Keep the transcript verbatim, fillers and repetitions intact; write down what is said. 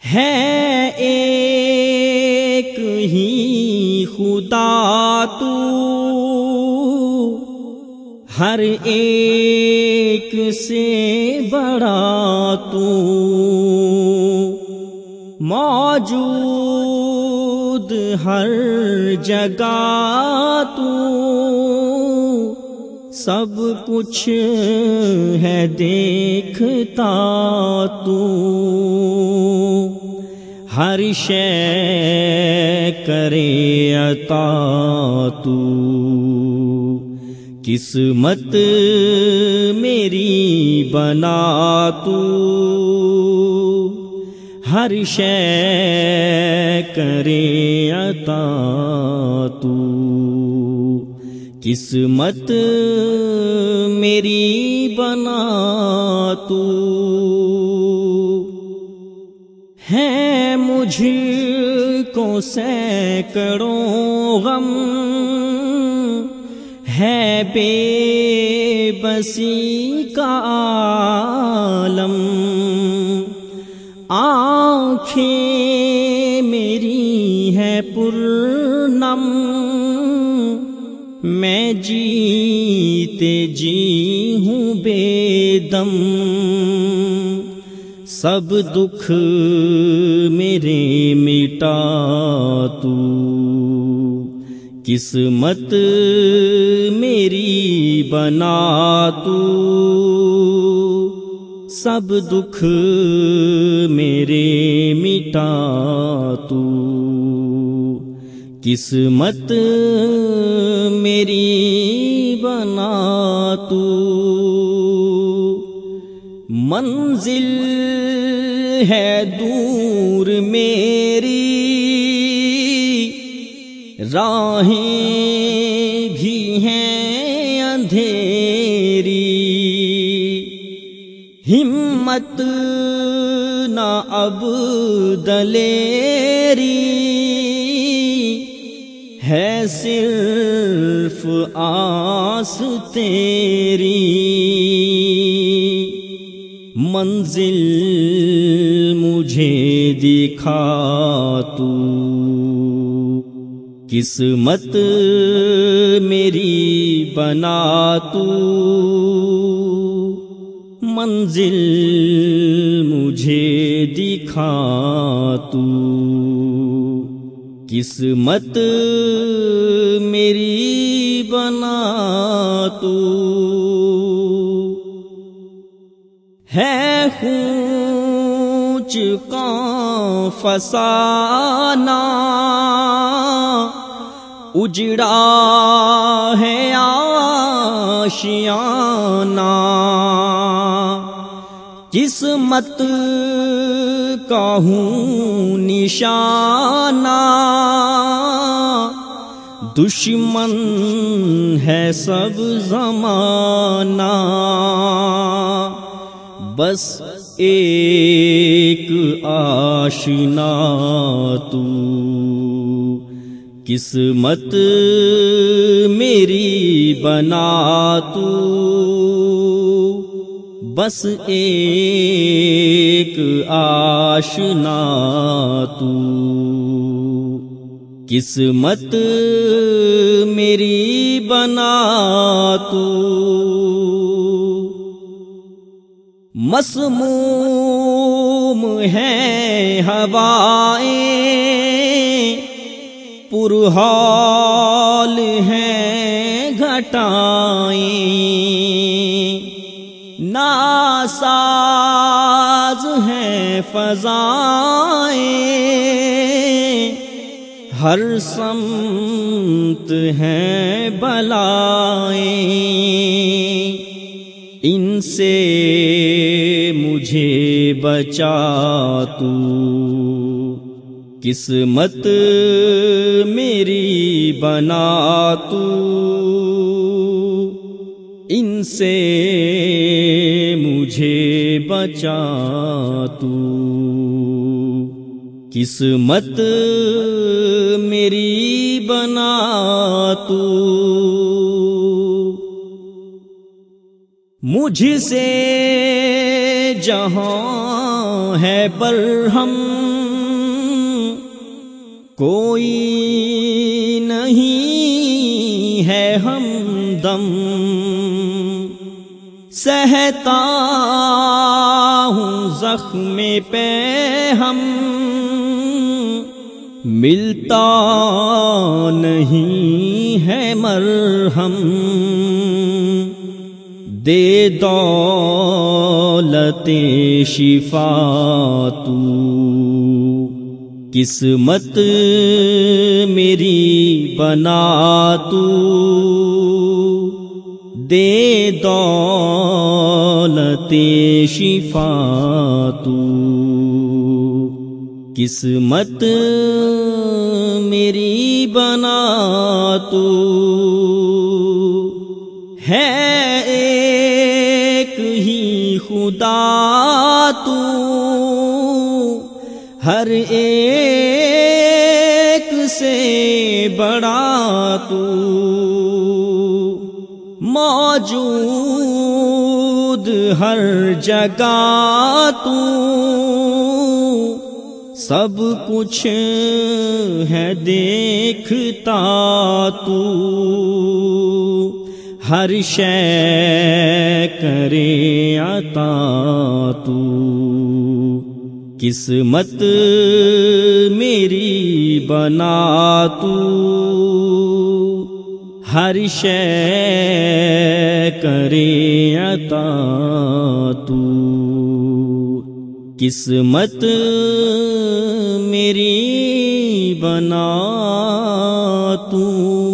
ہے ایک ہی خدا تو، ہر ایک سے بڑا تو، موجود ہر جگہ تو، سب کچھ ہے دیکھتا تو، ہر شے کرے عطا تو، قسمت میری بنا تو، ہر شے کرے عطا تو، قسمت میری بنا تو، ہے مجھ کو سینکڑوں غم، ہے بے بسی کا عالم، آنکھیں میری ہے پرنم، میں جیتے جی ہوں بے دم، سب دکھ میرے مٹا تو، قسمت میری بنا تو، سب دکھ میرے مٹا تو، قسمت میری بنا تو، منزل ہے دور میری، راہیں بھی ہیں اندھیری، ہمت نہ اب دلیری، ہے صرف آس تیری، منزل مجھے دکھا تو، قسمت میری بنا تو، منزل مجھے دکھا تو، قسمت میری بنا تو، ہے خونچ کا فسانہ، اجڑا ہے آشیانہ، قسمت کا ہوں نشانہ، دشمن ہے سب زمانہ، بس ایک آشنا تو، قسمت میری بنا تو، بس ایک آشنا تو، قسمت میری بنا تو، مسموم ہے ہوائیں، پرحال ہیں گھٹائیں، ناساز ہیں فضائیں، ہر سمت ہیں بلائیں، ان سے مجھے بچا تو، قسمت میری بنا تو، ان سے مجھے بچا تو، قسمت میری بنا تو، مجھ سے جہاں ہے برہم، کوئی نہیں ہے ہمدم، سہتا ہوں زخم پہ ہم، ملتا نہیں ہے مرہم، دے دولت شفا تو، قسمت میری بنا تو، دے دولت شفا تو، قسمت میری بنا تو، ہے ایک ہی خدا تو، ہر ایک سے بڑا تو، موجود ہر جگہ تو، سب کچھ ہے دیکھتا تو، ہر شے کرے عطا تو، قسمت میری بنا تو، ہر شے کرے عطا تو، قسمت میری بنا تو۔